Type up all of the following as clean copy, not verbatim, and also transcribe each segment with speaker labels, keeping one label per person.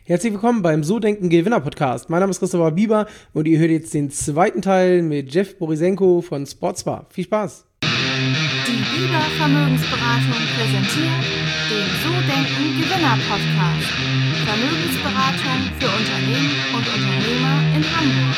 Speaker 1: Herzlich willkommen beim So Denken Gewinner Podcast. Mein Name ist Christopher Bieber und ihr hört jetzt den zweiten Teil mit Jeff Borisenko von Sportsbar. Viel Spaß!
Speaker 2: Die Bieber Vermögensberatung präsentiert den So Denken Gewinner Podcast. Vermögensberatung für Unternehmen und Unternehmer in Hamburg.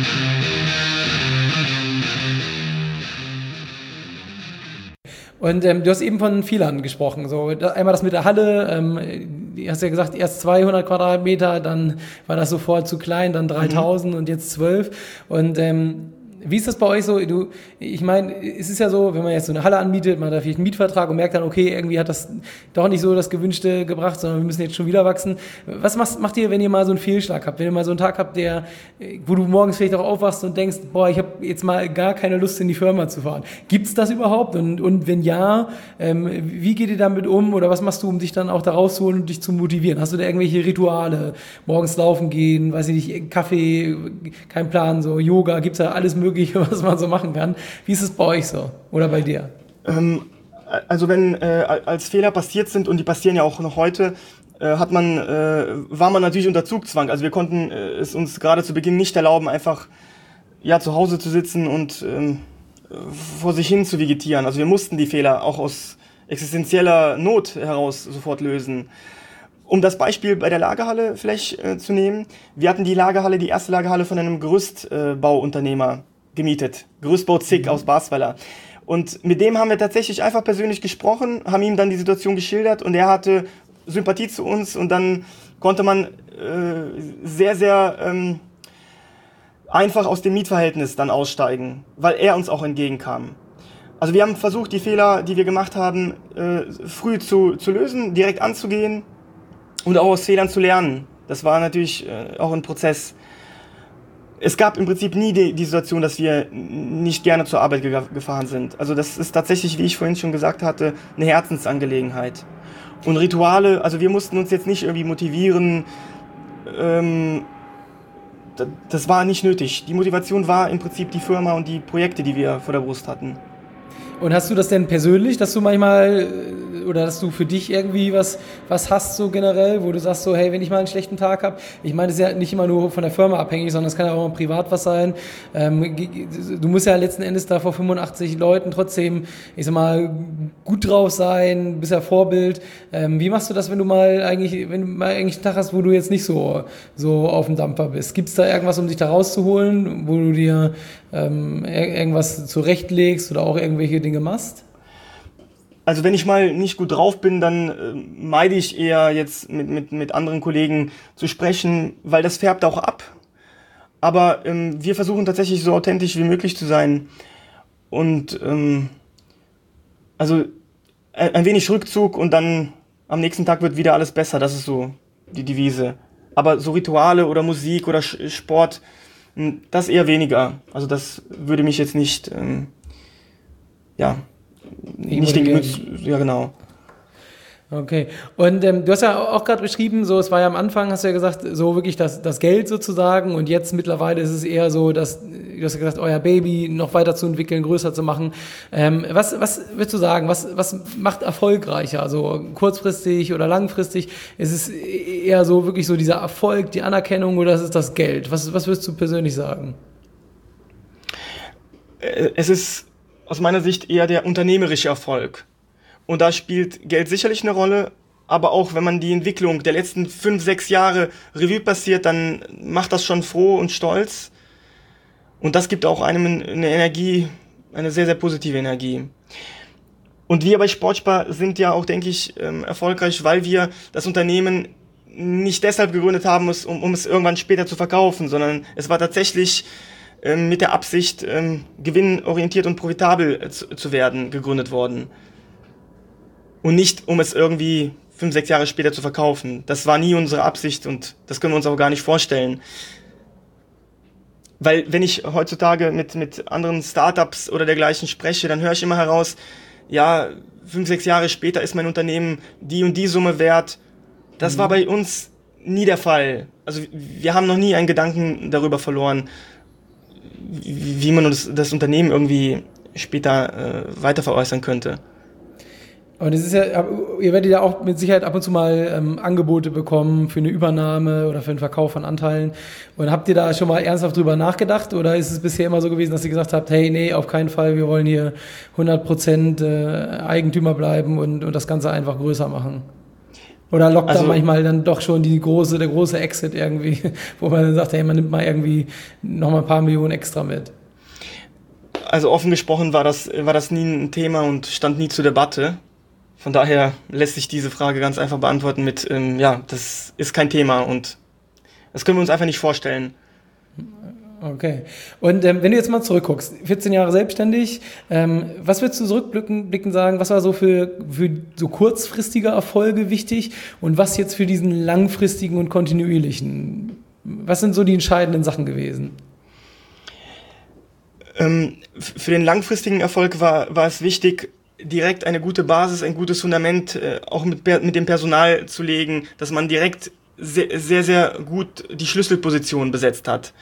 Speaker 3: Und du hast eben von Fehlern gesprochen. So, einmal das mit der Halle, du hast ja gesagt, erst 200 Quadratmeter, dann war das sofort zu klein, dann 3000 und jetzt 12. Und wie ist das bei euch so? Ich meine, es ist ja so, wenn man jetzt so eine Halle anmietet, man hat da vielleicht einen Mietvertrag und merkt dann, okay, irgendwie hat das doch nicht so das Gewünschte gebracht, sondern wir müssen jetzt schon wieder wachsen. Was macht ihr, wenn ihr mal so einen Fehlschlag habt? Wenn ihr mal so einen Tag habt, wo du morgens vielleicht auch aufwachst und denkst, boah, ich habe jetzt mal gar keine Lust, in die Firma zu fahren. Gibt's das überhaupt? Und wenn ja, wie geht ihr damit um? Oder was machst du, um dich dann auch da rauszuholen und dich zu motivieren? Hast du da irgendwelche Rituale? Morgens laufen gehen, weiß ich nicht, Kaffee, kein Plan, so Yoga, gibt's da alles Mögliche, was man so machen kann. Wie ist es bei euch so? Oder bei dir?
Speaker 4: Also wenn als Fehler passiert sind, und die passieren ja auch noch heute, war man natürlich unter Zugzwang. Also wir konnten es uns gerade zu Beginn nicht erlauben, einfach zu Hause zu sitzen und vor sich hin zu vegetieren. Also wir mussten die Fehler auch aus existenzieller Not heraus sofort lösen. Um das Beispiel bei der Lagerhalle vielleicht zu nehmen, wir hatten die erste Lagerhalle von einem Gerüstbauunternehmer gemietet. Gerüstbau Zick aus Basweiler. Und mit dem haben wir tatsächlich einfach persönlich gesprochen, haben ihm dann die Situation geschildert und er hatte Sympathie zu uns und dann konnte man sehr, sehr einfach aus dem Mietverhältnis dann aussteigen, weil er uns auch entgegenkam. Also wir haben versucht, die Fehler, die wir gemacht haben, früh zu lösen, direkt anzugehen und auch aus Fehlern zu lernen. Das war natürlich auch ein Prozess. Es gab im Prinzip nie die Situation, dass wir nicht gerne zur Arbeit gefahren sind. Also das ist tatsächlich, wie ich vorhin schon gesagt hatte, eine Herzensangelegenheit. Und Rituale, also wir mussten uns jetzt nicht irgendwie motivieren, das war nicht nötig. Die Motivation war im Prinzip die Firma und die Projekte, die wir vor der Brust hatten.
Speaker 3: Und hast du das denn persönlich, dass du manchmal oder dass du für dich irgendwie was hast so generell, wo du sagst so, hey, wenn ich mal einen schlechten Tag habe, ich meine, das ist ja nicht immer nur von der Firma abhängig, sondern es kann ja auch mal privat was sein. Du musst ja letzten Endes da vor 85 Leuten trotzdem, ich sag mal, gut drauf sein, bist ja Vorbild. Wie machst du das, wenn du mal eigentlich einen Tag hast, wo du jetzt nicht so auf dem Dampfer bist? Gibt's da irgendwas, um dich da rauszuholen, wo du dir irgendwas zurechtlegst oder auch irgendwelche Dinge machst?
Speaker 4: Also wenn ich mal nicht gut drauf bin, dann meide ich eher jetzt mit anderen Kollegen zu sprechen, weil das färbt auch ab. Aber wir versuchen tatsächlich so authentisch wie möglich zu sein. Und also ein wenig Rückzug und dann am nächsten Tag wird wieder alles besser. Das ist so die Devise. Aber so Rituale oder Musik oder Sport, das eher weniger. Also das würde mich jetzt nicht, nicht den Gemüts... Ja, genau.
Speaker 3: Okay. Und du hast ja auch gerade beschrieben, so es war ja am Anfang, hast du ja gesagt, so wirklich das Geld sozusagen und jetzt mittlerweile ist es eher so, dass du hast ja gesagt, euer Baby noch weiter zu entwickeln, größer zu machen. Was würdest du sagen, was macht erfolgreicher? Also kurzfristig oder langfristig? Ist es eher so wirklich so dieser Erfolg, die Anerkennung oder ist es das Geld? Was würdest du persönlich sagen?
Speaker 4: Es ist aus meiner Sicht eher der unternehmerische Erfolg. Und da spielt Geld sicherlich eine Rolle, aber auch wenn man die Entwicklung der letzten 5, 6 Jahre Revue passiert, dann macht das schon froh und stolz. Und das gibt auch einem eine Energie, eine sehr, sehr positive Energie. Und wir bei Sportspar sind ja auch, denke ich, erfolgreich, weil wir das Unternehmen nicht deshalb gegründet haben, um es irgendwann später zu verkaufen, sondern es war tatsächlich mit der Absicht, gewinnorientiert und profitabel zu werden, gegründet worden. Und nicht, um es irgendwie 5, 6 Jahre später zu verkaufen. Das war nie unsere Absicht und das können wir uns auch gar nicht vorstellen. Weil wenn ich heutzutage mit anderen Startups oder dergleichen spreche, dann höre ich immer heraus, ja, 5, 6 Jahre später ist mein Unternehmen die und die Summe wert. Das war bei uns nie der Fall. Also wir haben noch nie einen Gedanken darüber verloren, wie man das Unternehmen irgendwie später weiter veräußern könnte.
Speaker 3: Und es ist ja, ihr werdet ja auch mit Sicherheit ab und zu mal Angebote bekommen für eine Übernahme oder für den Verkauf von Anteilen. Und habt ihr da schon mal ernsthaft drüber nachgedacht? Oder ist es bisher immer so gewesen, dass ihr gesagt habt, hey, nee, auf keinen Fall, wir wollen hier 100% Eigentümer bleiben und das Ganze einfach größer machen? Oder lockt da manchmal dann doch schon der große Exit irgendwie, wo man dann sagt, hey, man nimmt mal irgendwie nochmal ein paar Millionen extra mit?
Speaker 4: Also offen gesprochen war das nie ein Thema und stand nie zur Debatte. Von daher lässt sich diese Frage ganz einfach beantworten mit, das ist kein Thema und das können wir uns einfach nicht vorstellen.
Speaker 3: Okay. Und wenn du jetzt mal zurückguckst, 14 Jahre selbstständig, was würdest du zurückblicken sagen, was war so für so kurzfristige Erfolge wichtig und was jetzt für diesen langfristigen und kontinuierlichen? Was sind so die entscheidenden Sachen gewesen?
Speaker 4: Für den langfristigen Erfolg war es wichtig, direkt eine gute Basis, ein gutes Fundament auch mit dem Personal zu legen, dass man direkt sehr, sehr, sehr gut die Schlüsselposition besetzt hat.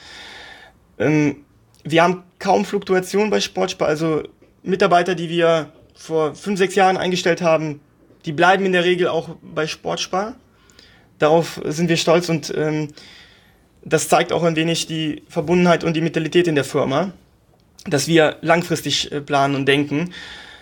Speaker 4: Wir haben kaum Fluktuation bei Sportspar, also Mitarbeiter, die wir vor 5, 6 Jahren eingestellt haben, die bleiben in der Regel auch bei Sportspar. Darauf sind wir stolz und das zeigt auch ein wenig die Verbundenheit und die Mentalität in der Firma, dass wir langfristig planen und denken.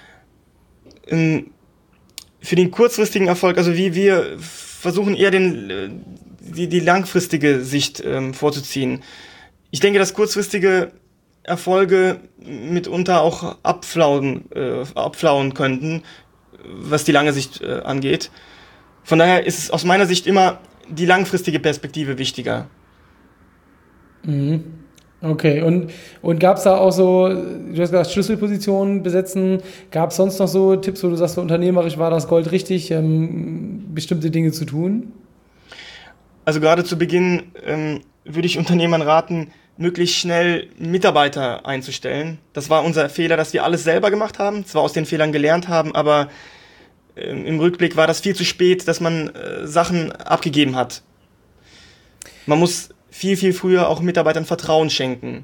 Speaker 4: Für den kurzfristigen Erfolg, also wir versuchen eher die langfristige Sicht vorzuziehen. Ich denke, dass kurzfristige Erfolge mitunter auch abflauen könnten, was die lange Sicht angeht. Von daher ist es aus meiner Sicht immer die langfristige Perspektive wichtiger.
Speaker 3: Mhm. Okay, und gab es da auch so, du hast gesagt, Schlüsselpositionen besetzen, gab es sonst noch so Tipps, wo du sagst, so unternehmerisch war das Gold richtig, bestimmte Dinge zu tun?
Speaker 4: Also gerade zu Beginn würde ich Unternehmern raten, möglichst schnell Mitarbeiter einzustellen. Das war unser Fehler, dass wir alles selber gemacht haben, zwar aus den Fehlern gelernt haben, aber im Rückblick war das viel zu spät, dass man Sachen abgegeben hat. Man muss viel, viel früher auch Mitarbeitern Vertrauen schenken.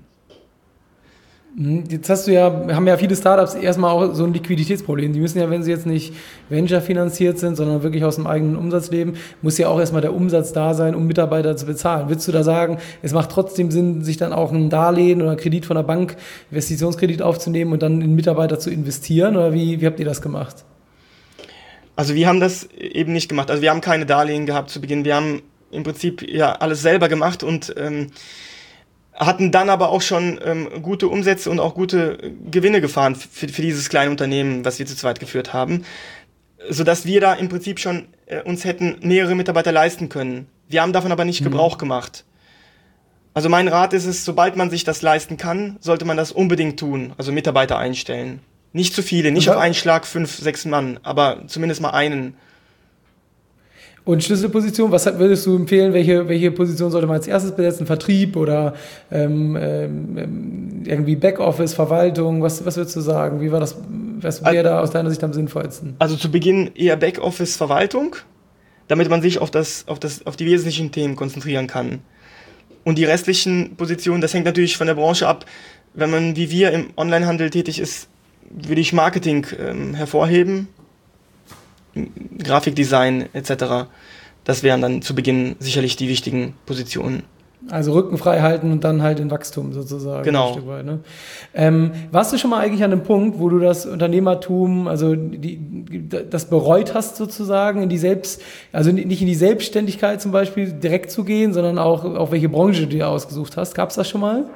Speaker 3: Jetzt haben ja viele Startups erstmal auch so ein Liquiditätsproblem. Die müssen ja, wenn sie jetzt nicht Venture finanziert sind, sondern wirklich aus dem eigenen Umsatz leben, muss ja auch erstmal der Umsatz da sein, um Mitarbeiter zu bezahlen. Würdest du da sagen, es macht trotzdem Sinn, sich dann auch ein Darlehen oder einen Kredit von der Bank, Investitionskredit aufzunehmen und dann in Mitarbeiter zu investieren? Oder wie habt ihr das gemacht?
Speaker 4: Also wir haben das eben nicht gemacht. Also wir haben keine Darlehen gehabt zu Beginn. Wir haben im Prinzip ja alles selber gemacht und hatten dann aber auch schon gute Umsätze und auch gute Gewinne gefahren für dieses kleine Unternehmen, was wir zu zweit geführt haben, sodass wir da im Prinzip schon uns hätten mehrere Mitarbeiter leisten können. Wir haben davon aber nicht Gebrauch gemacht. Also mein Rat ist es, sobald man sich das leisten kann, sollte man das unbedingt tun, also Mitarbeiter einstellen. Nicht zu viele, nicht auf einen Schlag 5, 6 Mann, aber zumindest mal einen.
Speaker 3: Und Schlüsselposition, was würdest du empfehlen, welche Position sollte man als erstes besetzen? Vertrieb oder irgendwie Backoffice, Verwaltung? Was würdest du sagen? Wie war das? Was wäre da aus deiner Sicht am sinnvollsten?
Speaker 4: Also zu Beginn eher Backoffice, Verwaltung, damit man sich auf die wesentlichen Themen konzentrieren kann. Und die restlichen Positionen, das hängt natürlich von der Branche ab. Wenn man wie wir im Onlinehandel tätig ist, würde ich Marketing hervorheben. Grafikdesign etc. Das wären dann zu Beginn sicherlich die wichtigen Positionen.
Speaker 3: Also Rücken frei halten und dann halt in Wachstum sozusagen.
Speaker 4: Genau.
Speaker 3: Ein Stück weit, ne? Warst du schon mal eigentlich an einem Punkt, wo du das Unternehmertum, also das bereut hast sozusagen, also nicht in die Selbstständigkeit zum Beispiel direkt zu gehen, sondern auch auf welche Branche du dir ausgesucht hast? Gab es das schon mal?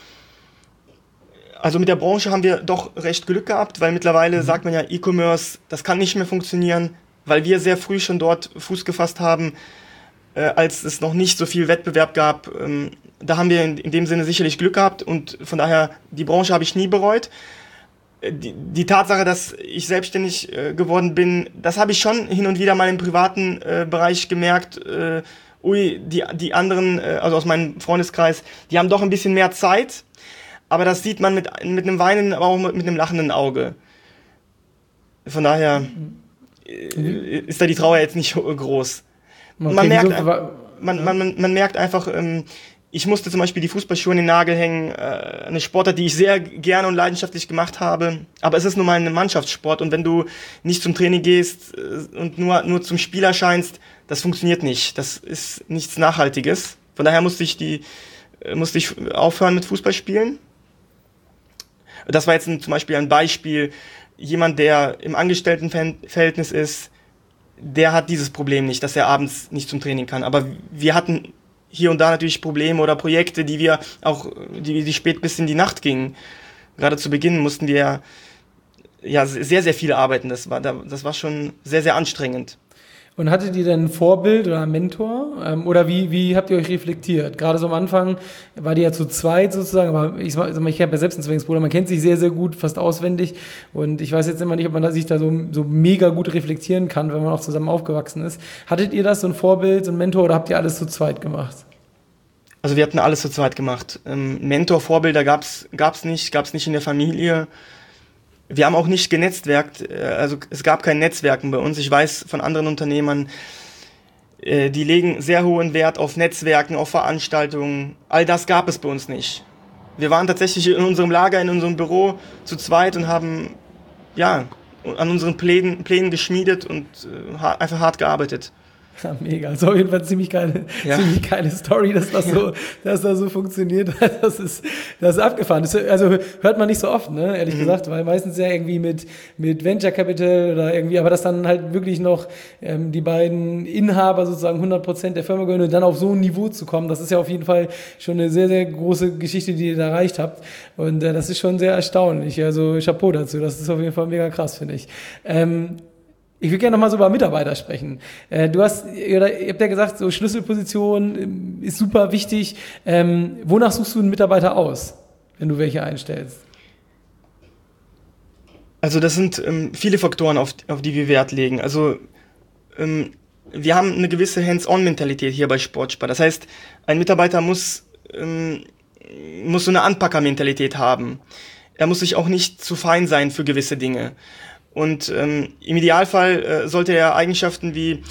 Speaker 4: Also mit der Branche haben wir doch recht Glück gehabt, weil mittlerweile sagt man ja, E-Commerce, das kann nicht mehr funktionieren, weil wir sehr früh schon dort Fuß gefasst haben, als es noch nicht so viel Wettbewerb gab. Da haben wir in dem Sinne sicherlich Glück gehabt und von daher, die Branche habe ich nie bereut. Die Tatsache, dass ich selbstständig geworden bin, das habe ich schon hin und wieder mal im privaten Bereich gemerkt. Die anderen, also aus meinem Freundeskreis, die haben doch ein bisschen mehr Zeit. Aber das sieht man mit einem weinenden, aber auch mit einem lachenden Auge. Von daher ist da die Trauer jetzt nicht groß.
Speaker 3: Okay,
Speaker 4: Man merkt einfach, ich musste zum Beispiel die Fußballschuhe in den Nagel hängen, eine Sportart, die ich sehr gerne und leidenschaftlich gemacht habe. Aber es ist nun mal ein Mannschaftssport und wenn du nicht zum Training gehst und nur zum Spiel erscheinst, das funktioniert nicht. Das ist nichts Nachhaltiges. Von daher musste ich aufhören mit Fußballspielen. Das war jetzt zum Beispiel ein Beispiel. Jemand, der im Angestelltenverhältnis ist, der hat dieses Problem nicht, dass er abends nicht zum Training kann. Aber wir hatten hier und da natürlich Probleme oder Projekte, die spät bis in die Nacht gingen. Gerade zu Beginn mussten wir ja sehr, sehr viel arbeiten. Das war schon sehr, sehr anstrengend.
Speaker 3: Und hattet ihr denn ein Vorbild oder einen Mentor? Oder wie habt ihr euch reflektiert? Gerade so am Anfang war die ja zu zweit sozusagen, aber ich habe ja selbst einen Zwillingsbruder, man kennt sich sehr, sehr gut, fast auswendig. Und ich weiß jetzt immer nicht, ob man sich da so mega gut reflektieren kann, wenn man auch zusammen aufgewachsen ist. Hattet ihr das, so ein Vorbild, so ein Mentor, oder habt ihr alles zu zweit gemacht?
Speaker 4: Also wir hatten alles zu zweit gemacht. Mentor, Vorbilder gab's nicht in der Familie. Wir haben auch nicht genetzwerkt, also es gab kein Netzwerken bei uns. Ich weiß von anderen Unternehmern, die legen sehr hohen Wert auf Netzwerken, auf Veranstaltungen. All das gab es bei uns nicht. Wir waren tatsächlich in unserem Lager, in unserem Büro zu zweit und haben an unseren Plänen geschmiedet und einfach hart gearbeitet.
Speaker 3: Ja, mega. Das ist auf jeden Fall ziemlich geile Story, dass das so funktioniert. Das ist abgefahren. Also hört man nicht so oft, ne, ehrlich gesagt, weil meistens ja irgendwie mit Venture Capital oder irgendwie, aber dass dann halt wirklich noch die beiden Inhaber sozusagen 100% der Firma gehören und dann auf so ein Niveau zu kommen, das ist ja auf jeden Fall schon eine sehr, sehr große Geschichte, die ihr da erreicht habt. Und das ist schon sehr erstaunlich. Also Chapeau dazu. Das ist auf jeden Fall mega krass, finde ich. Ich will gerne nochmal so über Mitarbeiter sprechen. Ihr habt ja gesagt, so Schlüsselposition ist super wichtig. Wonach suchst du einen Mitarbeiter aus, wenn du welche einstellst?
Speaker 4: Also das sind viele Faktoren, auf die wir Wert legen. Also wir haben eine gewisse Hands-on-Mentalität hier bei Sportspar. Das heißt, ein Mitarbeiter muss so eine Anpacker-Mentalität haben. Er muss sich auch nicht zu fein sein für gewisse Dinge. Und im Idealfall sollte er Eigenschaften wie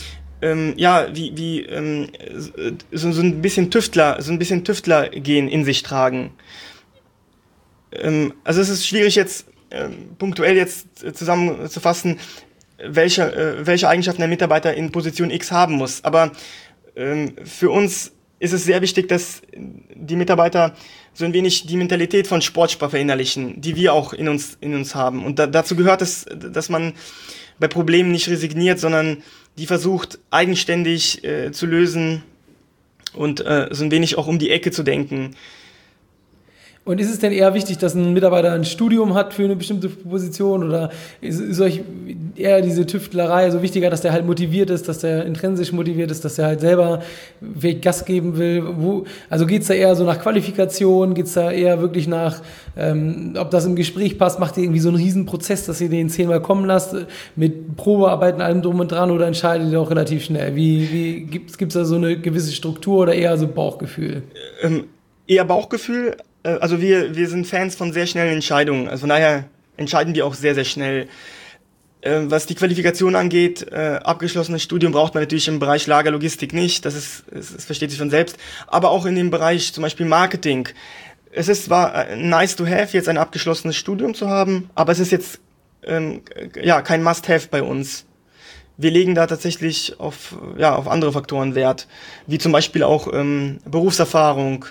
Speaker 4: so ein bisschen Tüftler-Gehen in sich tragen. Also es ist schwierig jetzt punktuell jetzt zusammenzufassen, welche Eigenschaften der Mitarbeiter in Position X haben muss. Aber für uns ist es sehr wichtig, dass die Mitarbeiter so ein wenig die Mentalität von Sportspar verinnerlichen, die wir auch in uns haben. Und dazu gehört es, dass man bei Problemen nicht resigniert, sondern die versucht, eigenständig zu lösen und so ein wenig auch um die Ecke zu denken.
Speaker 3: Und ist es denn eher wichtig, dass ein Mitarbeiter ein Studium hat für eine bestimmte Position, oder ist euch eher diese Tüftlerei also wichtiger, dass der halt motiviert ist, dass der intrinsisch motiviert ist, dass der halt selber Gas geben will? Also geht's da eher so nach Qualifikation, geht's da eher wirklich nach, ob das im Gespräch passt, macht ihr irgendwie so einen riesen Prozess, dass ihr den 10-mal kommen lasst, mit Probearbeiten, allem drum und dran, oder entscheidet ihr auch relativ schnell? Gibt's da so eine gewisse Struktur oder eher so Bauchgefühl?
Speaker 4: Eher Bauchgefühl. Also wir sind Fans von sehr schnellen Entscheidungen. Also von daher entscheiden wir auch sehr, sehr schnell. Was die Qualifikation angeht, abgeschlossenes Studium braucht man natürlich im Bereich Lagerlogistik nicht. Das versteht sich von selbst. Aber auch in dem Bereich zum Beispiel Marketing. Es ist zwar nice to have, jetzt ein abgeschlossenes Studium zu haben, aber es ist jetzt kein Must-have bei uns. Wir legen da tatsächlich auf andere Faktoren Wert, wie zum Beispiel auch Berufserfahrung.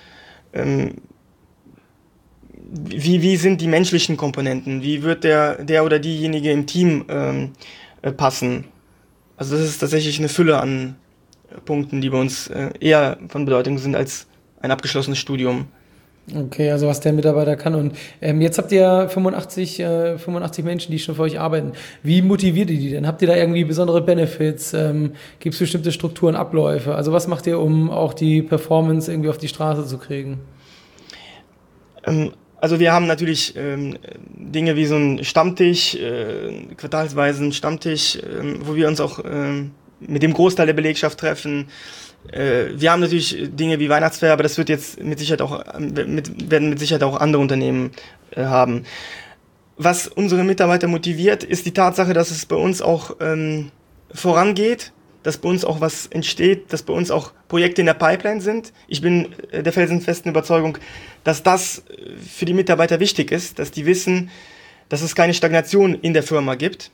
Speaker 4: Wie sind die menschlichen Komponenten? Wie wird der oder diejenige im Team passen? Also das ist tatsächlich eine Fülle an Punkten, die bei uns eher von Bedeutung sind als ein abgeschlossenes Studium.
Speaker 3: Okay, also was der Mitarbeiter kann. Und jetzt habt ihr 85 Menschen, die schon für euch arbeiten. Wie motiviert ihr die denn? Habt ihr da irgendwie besondere Benefits? Gibt es bestimmte Strukturen, Abläufe? Also was macht ihr, um auch die Performance irgendwie auf die Straße zu kriegen?
Speaker 4: Also wir haben natürlich Dinge wie so ein Stammtisch, quartalsweise ein Stammtisch, wo wir uns auch mit dem Großteil der Belegschaft treffen. Wir haben natürlich Dinge wie Weihnachtsfeier, aber das wird jetzt werden mit Sicherheit auch andere Unternehmen haben. Was unsere Mitarbeiter motiviert, ist die Tatsache, dass es bei uns auch vorangeht. dass bei uns auch was entsteht, dass bei uns auch Projekte in der Pipeline sind. Ich bin der felsenfesten Überzeugung, dass das für die Mitarbeiter wichtig ist, dass die wissen, dass es keine Stagnation in der Firma gibt.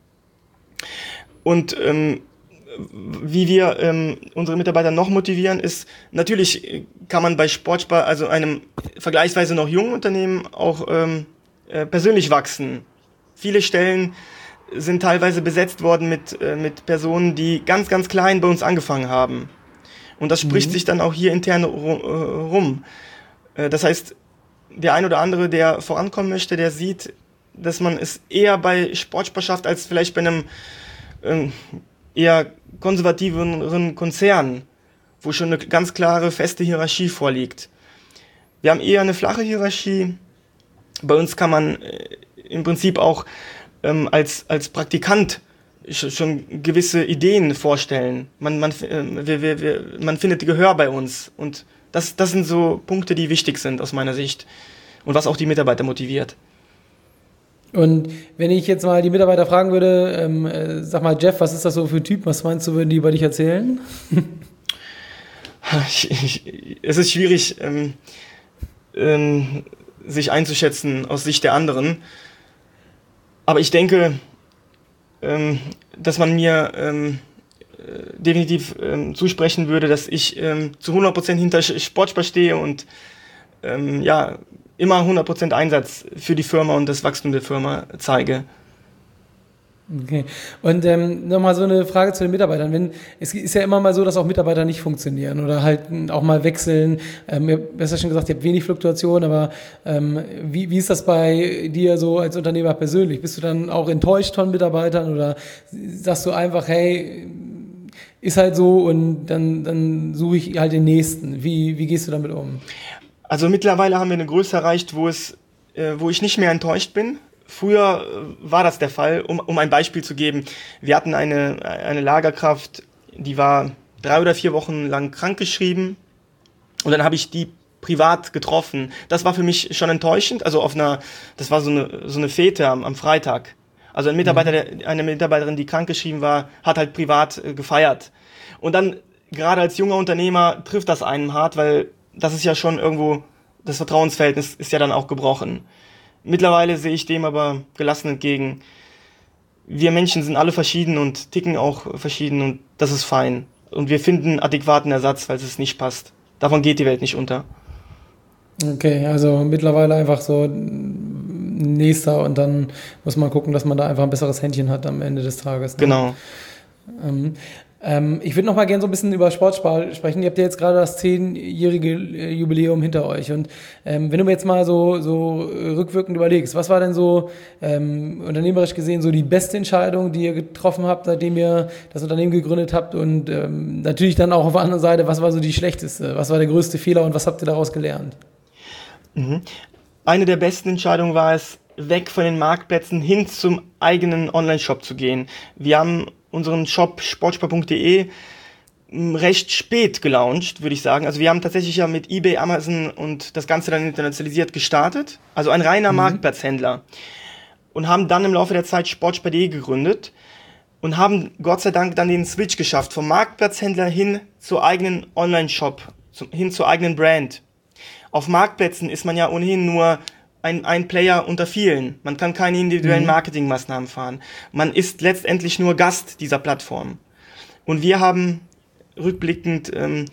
Speaker 4: Und wie wir unsere Mitarbeiter noch motivieren, ist, natürlich kann man bei Sportspar, also einem vergleichsweise noch jungen Unternehmen, auch persönlich wachsen. Viele Stellen sind teilweise besetzt worden mit Personen, die ganz, ganz klein bei uns angefangen haben. Und das spricht sich dann auch hier intern rum. Das heißt, der ein oder andere, der vorankommen möchte, der sieht, dass man es eher bei Sportspar schafft, als vielleicht bei einem eher konservativeren Konzern, wo schon eine ganz klare, feste Hierarchie vorliegt. Wir haben eher eine flache Hierarchie. Bei uns kann man im Prinzip auch als Praktikant schon gewisse Ideen vorstellen. Man findet Gehör bei uns. Und das sind so Punkte, die wichtig sind aus meiner Sicht und was auch die Mitarbeiter motiviert.
Speaker 3: Und wenn ich jetzt mal die Mitarbeiter fragen würde, sag mal, Jeff, was ist das so für ein Typ? Was meinst du, würden die über dich erzählen?
Speaker 4: Es ist schwierig, sich einzuschätzen aus Sicht der anderen. Aber ich denke, dass man mir definitiv zusprechen würde, dass ich zu 100% hinter Sportspar stehe und immer 100% Einsatz für die Firma und das Wachstum der Firma zeige.
Speaker 3: Okay. Und nochmal so eine Frage zu den Mitarbeitern. Es ist ja immer mal so, dass auch Mitarbeiter nicht funktionieren oder halt auch mal wechseln. Du hast ja schon gesagt, ihr habt wenig Fluktuation, aber wie ist das bei dir so als Unternehmer persönlich? Bist du dann auch enttäuscht von Mitarbeitern oder sagst du einfach, hey, ist halt so und dann suche ich halt den Nächsten? Wie gehst du damit um?
Speaker 4: Also mittlerweile haben wir eine Größe erreicht, wo ich nicht mehr enttäuscht bin. Früher war das der Fall, um ein Beispiel zu geben. Wir hatten eine Lagerkraft, die war 3 oder 4 Wochen lang krankgeschrieben und dann habe ich die privat getroffen. Das war für mich schon enttäuschend. Also das war so eine Fete am Freitag. Also eine Mitarbeiterin, die krankgeschrieben war, hat halt privat gefeiert. Und dann, gerade als junger Unternehmer, trifft das einen hart, weil das ist ja schon irgendwo, das Vertrauensverhältnis ist ja dann auch gebrochen. Mittlerweile sehe ich dem aber gelassen entgegen. Wir Menschen sind alle verschieden und ticken auch verschieden und das ist fein. Und wir finden adäquaten Ersatz, falls es nicht passt. Davon geht die Welt nicht unter.
Speaker 3: Okay, also mittlerweile einfach so nächster und dann muss man gucken, dass man da einfach ein besseres Händchen hat am Ende des Tages. Ne?
Speaker 4: Genau.
Speaker 3: Ich würde noch mal gerne so ein bisschen über Sportspar sprechen. Ihr habt ja jetzt gerade das 10-jährige Jubiläum hinter euch. Und wenn du mir jetzt mal so rückwirkend überlegst, was war denn so unternehmerisch gesehen so die beste Entscheidung, die ihr getroffen habt, seitdem ihr das Unternehmen gegründet habt? Und natürlich dann auch auf der anderen Seite, was war so die schlechteste? Was war der größte Fehler und was habt ihr daraus gelernt?
Speaker 4: Eine der besten Entscheidungen war es, weg von den Marktplätzen hin zum eigenen Online-Shop zu gehen. Wir haben unseren Shop sportspar.de recht spät gelauncht, würde ich sagen. Also wir haben tatsächlich ja mit eBay, Amazon und das Ganze dann internationalisiert gestartet. Also ein reiner Marktplatzhändler. Und haben dann im Laufe der Zeit sportspar.de gegründet und haben Gott sei Dank dann den Switch geschafft vom Marktplatzhändler hin zur eigenen Online-Shop, hin zur eigenen Brand. Auf Marktplätzen ist man ja ohnehin nur ein Player unter vielen. Man kann keine individuellen Marketingmaßnahmen fahren. Man ist letztendlich nur Gast dieser Plattform. Und wir haben rückblickend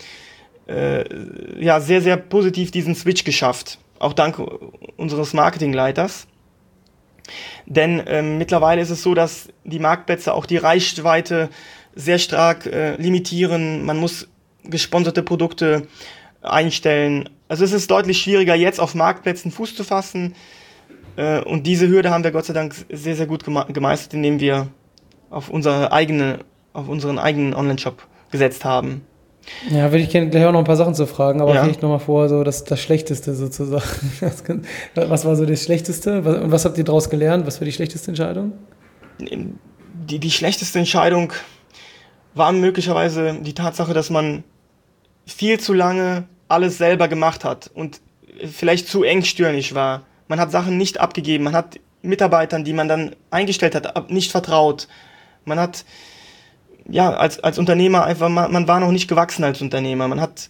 Speaker 4: sehr, sehr positiv diesen Switch geschafft. Auch dank unseres Marketingleiters. Denn mittlerweile ist es so, dass die Marktplätze auch die Reichweite sehr stark limitieren. Man muss gesponserte Produkte einstellen. Also es ist deutlich schwieriger, jetzt auf Marktplätzen Fuß zu fassen. Und diese Hürde haben wir Gott sei Dank sehr, sehr gut gemeistert, indem wir auf unseren eigenen Online-Shop gesetzt haben.
Speaker 3: Ja, würde ich gerne gleich auch noch ein paar Sachen zu fragen, aber vielleicht nochmal vor, so das Schlechteste sozusagen. Was war so das Schlechteste? Und was habt ihr daraus gelernt? Was war die schlechteste Entscheidung?
Speaker 4: Die schlechteste Entscheidung war möglicherweise die Tatsache, dass man viel zu lange alles selber gemacht hat und vielleicht zu engstirnig war. Man hat Sachen nicht abgegeben, man hat Mitarbeitern, die man dann eingestellt hat, nicht vertraut. Man hat als Unternehmer einfach, man war noch nicht gewachsen als Unternehmer. Man hat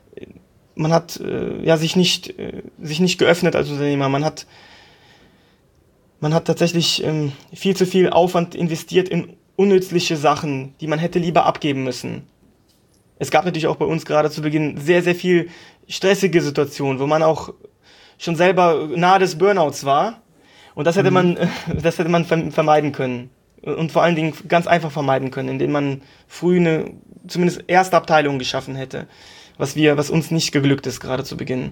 Speaker 4: sich nicht geöffnet als Unternehmer. Man hat tatsächlich viel zu viel Aufwand investiert in unnützliche Sachen, die man hätte lieber abgeben müssen. Es gab natürlich auch bei uns gerade zu Beginn sehr, sehr viel stressige Situationen, wo man auch schon selber nahe des Burnouts war. Und das hätte man vermeiden können. Und vor allen Dingen ganz einfach vermeiden können, indem man früh eine zumindest erste Abteilung geschaffen hätte, was uns nicht geglückt ist, gerade zu Beginn.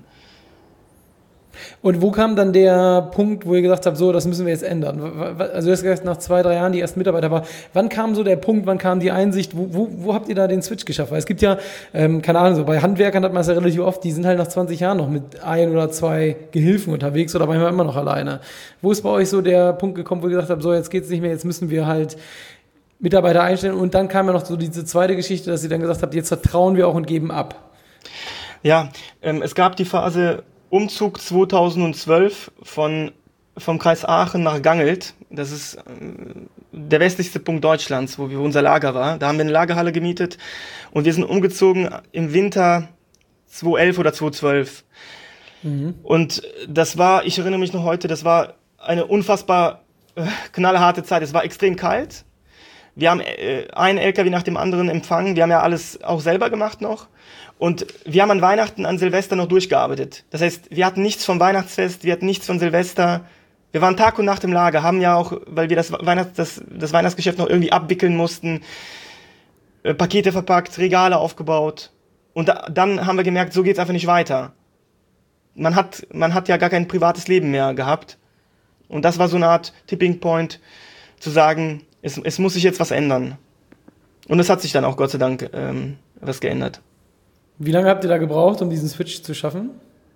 Speaker 3: Und wo kam dann der Punkt, wo ihr gesagt habt, so, das müssen wir jetzt ändern? Also du hast gesagt, nach 2-3 Jahren die ersten Mitarbeiter war. Wann kam so der Punkt, wann kam die Einsicht, wo habt ihr da den Switch geschafft? Weil es gibt ja, keine Ahnung, so bei Handwerkern hat man es ja relativ oft, die sind halt nach 20 Jahren noch mit 1 oder 2 Gehilfen unterwegs oder manchmal immer noch alleine. Wo ist bei euch so der Punkt gekommen, wo ihr gesagt habt, so, jetzt geht's nicht mehr, jetzt müssen wir halt Mitarbeiter einstellen? Und dann kam ja noch so diese zweite Geschichte, dass ihr dann gesagt habt, jetzt vertrauen wir auch und geben ab.
Speaker 4: Ja, es gab die Phase Umzug 2012 vom Kreis Aachen nach Gangelt. Das ist der westlichste Punkt Deutschlands, wo unser Lager war. Da haben wir eine Lagerhalle gemietet und wir sind umgezogen im Winter 2011 oder 2012. Und das war, ich erinnere mich noch heute, das war eine unfassbar knallharte Zeit. Es war extrem kalt. Wir haben einen LKW nach dem anderen empfangen. Wir haben ja alles auch selber gemacht noch. Und wir haben an Weihnachten, an Silvester noch durchgearbeitet. Das heißt, wir hatten nichts vom Weihnachtsfest, wir hatten nichts von Silvester. Wir waren Tag und Nacht im Lager, haben ja auch, weil wir das Weihnachtsgeschäft noch irgendwie abwickeln mussten, Pakete verpackt, Regale aufgebaut. Und dann haben wir gemerkt, so geht's einfach nicht weiter. Man hat ja gar kein privates Leben mehr gehabt. Und das war so eine Art Tipping Point, zu sagen, es muss sich jetzt was ändern. Und es hat sich dann auch Gott sei Dank was geändert.
Speaker 3: Wie lange habt ihr da gebraucht, um diesen Switch zu schaffen?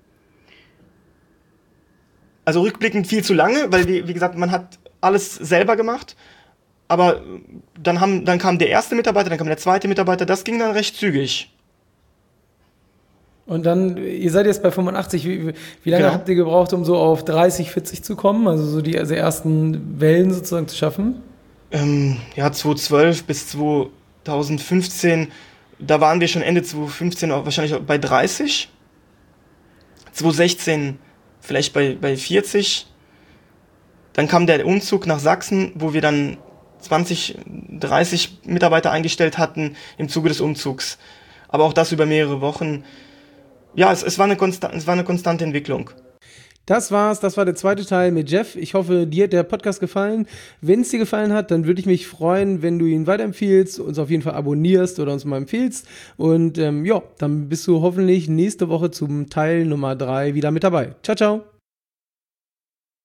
Speaker 4: Also rückblickend viel zu lange, weil wie gesagt, man hat alles selber gemacht. Aber dann kam der erste Mitarbeiter, dann kam der zweite Mitarbeiter, das ging dann recht zügig.
Speaker 3: Und dann, ihr seid jetzt bei 85, wie lange habt ihr gebraucht, um so auf 30, 40 zu kommen? Also so die ersten Wellen sozusagen zu schaffen?
Speaker 4: 2012 bis 2015, da waren wir schon Ende 2015 auch wahrscheinlich bei 30. 2016 vielleicht bei 40. Dann kam der Umzug nach Sachsen, wo wir dann 20, 30 Mitarbeiter eingestellt hatten im Zuge des Umzugs. Aber auch das über mehrere Wochen. Ja, es war eine konstante Entwicklung.
Speaker 1: Das war's, das war der zweite Teil mit Jeff. Ich hoffe, dir hat der Podcast gefallen. Wenn es dir gefallen hat, dann würde ich mich freuen, wenn du ihn weiterempfiehlst, uns auf jeden Fall abonnierst oder uns mal empfiehlst. Und dann bist du hoffentlich nächste Woche zum Teil Nummer 3 wieder mit dabei. Ciao, ciao.